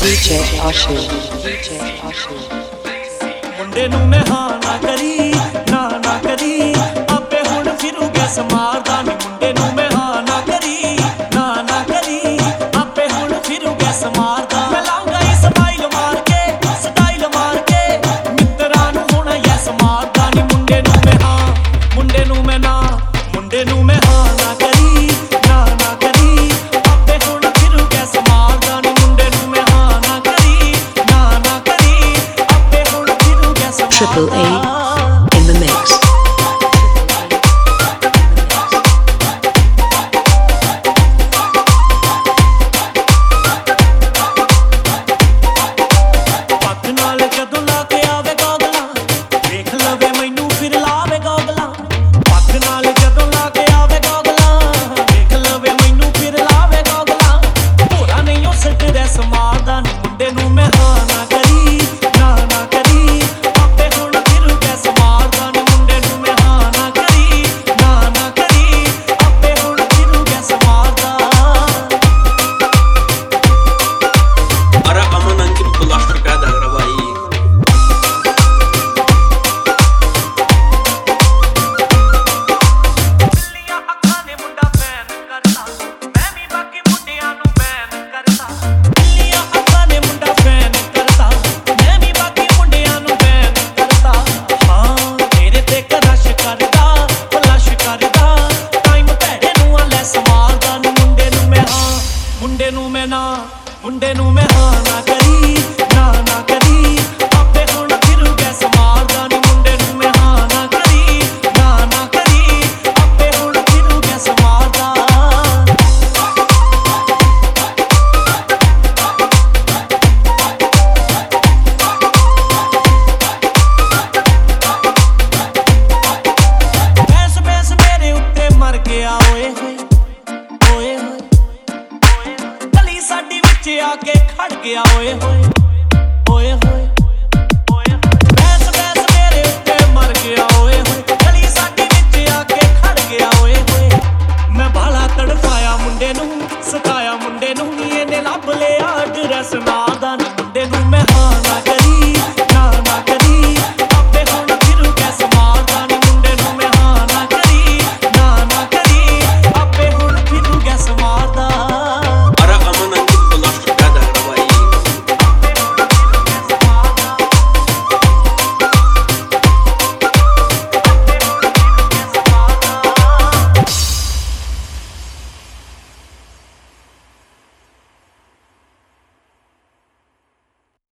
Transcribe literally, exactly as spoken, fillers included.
D J Ashu D J Ashu ਮੁੰਡੇ ਨੂੰ ਮੈਂ ਹਾਂ ਨਾ ਕਰੀ ਨਾ ਨਾ ਕਰੀ ਆਪੇ ਹੁਣ ਫਿਰੂਗਾ ਸਮਾਰਦਾ ਨੀ ਮੁੰਡੇ ਨੂੰ ਮੈਂ ਹਾਂ ਨਾ ਕਰੀ ਨਾ ਨਾ ਕਰੀ ਆਪੇ ਹੁਣ ਫਿਰੂਗਾ ਸਮਾਰਦਾ ਮੈਂ ਲਾਂਗਾ ਇਹ ਸਮਾਈਲ ਮਾਰ ਕੇ ਸਟਾਈਲ ਮਾਰ ਕੇ ਮਿੱਤਰਾਂ ਨੂੰ ਹੁਣ ਯੈਸ ਮਾਰਦਾ ਨੀ ਮੁੰਡੇ ਨੂੰ ਮੈਂ ਹਾਂ ਮੁੰਡੇ ਨੂੰ ਮੈਂ ਨਾ ਮੁੰਡੇ ਨੂੰ ਮੈਂ ਹਾਂ ਨਾ ਕਰੀ ਨਾ ਨਾ ਕਰੀ ਆਪੇ ਹੁਣ ਫਿਰੂਗਾ ਸਮਾਰਦਾ ਨੀ ਮੁੰਡੇ ਨੂੰ ਮੈਂ ਹਾਂ ਨਾ ਕਰੀ ਨਾ ਨਾ ਕਰੀ ਆਪੇ ਹੁਣ ਫਿਰੂਗਾ ਸਮਾਰਦਾ Triple A in the mix. ਪੱਗ ਨਾਲ ਜਦੋਂ ਲਾ ਕੇ ਆਵੇ ਗੋਗਲਾਂ ਵੇਖ ਲਵੇ ਮੈਨੂੰ ਫਿਰ ਲਾਵੇ ਗੋਗਲਾਂ ਪੱਗ ਨਾਲ ਜਦੋਂ ਲਾ ਕੇ ਆਵੇ ਗੋਗਲਾਂ ਵੇਖ ਲਵੇ ਮੈਨੂੰ ਫਿਰ ਲਾਵੇ ਗੋਗਲਾਂ ਭੋਰਾ ਨਹੀਂ ਉਹ ਸਿੱਟ ਦੇ ਸਮਾਰਦਾ ਨੀ ਮੁੰਡੇ ਨੂੰ ਮੈਂ ਹਾਂ ਨਾ ਕਰੀ ਨਾ ਨਾ ਕਰੀ ਆਪੇ ਹੁਣ ਫਿਰੂਗਾ ਸਮਾਰਦਾ ਨੀ ਮੁੰਡੇ ਨੂੰ ਮੈਂ ਹਾਂ ਨਾ ਕਰੀ ਨਾ ਨਾ ਕਰੀ ਆਪੇ ਹੁਣ ਫਿਰੂਗਾ ਸਮਾਰਦਾ Para amanang kimpulas terkada gravai. ਬਿੱਲੀਆਂ ਅੱਖਾਂ ਨੇ ਮੁੰਡਾ ਫੈਨ ਕਰਦਾ ਮੈਂ ਵੀ ਬਾਕੀ ਮੁੰਡਿਆਂ ਨੂੰ ਫੈਨ ਕਰਦਾ ਬਿੱਲੀਆਂ ਅੱਖਾਂ ਨੇ ਮੁੰਡਾ ਫੈਨ ਕਰਦਾ ਮੈਂ ਵੀ ਬਾਕੀ ਮੁੰਡਿਆਂ ਨੂੰ ਫੈਨ ਕਰਦਾ ਹਾਂ ਤੇਰੇ ਤੇ ਕਰਸ਼ ਕਰਦਾ ਫਲਸ਼ ਕਰਦਾ ਟਾਈਮ ਭੈੜੇ ਨੂੰ ਆ ਲੈਸ ਮਾਰਦਾ ਨੀ ਮੁੰਡੇ ਨੂੰ ਮੈਂ ਹਾਂ ਮੁੰਡੇ ਨੂੰ ਮੈਂ ਨਾ ਮੁੰਡੇ ਨੂੰ ਮੈਂ ਹਾਂ ਨਾ ਕਰੀ ਨਾ ਨਾ ਕਰੀ ਆਪੇ ਹੁਣ ਫਿਰੂਗਾ ਸਮਾਰਦਾ ਨੀ ਮੁੰਡੇ ਨੂੰ ਮੈਂ ਹਾਂ ਨਾ ਕਰੀ ਨਾ ਨਾ ਕਰੀ ਆਪੇ ਹੁਣ ਫਿਰੂਗਾ ਸਮਾਰਦਾ ਬੈਸ ਬੈਸ ਮੇਰੇ ਉੱਤੇ ਮਰ ਗਿਆ ਓਏ ਹੋਏ ਓਏ ਹੋਏ ਗਲੀ ਸਾਡੀ ਵਿੱਚ ਆ ਕੇ ਖੜ ਗਿਆ ਓਏ ਹੋਏ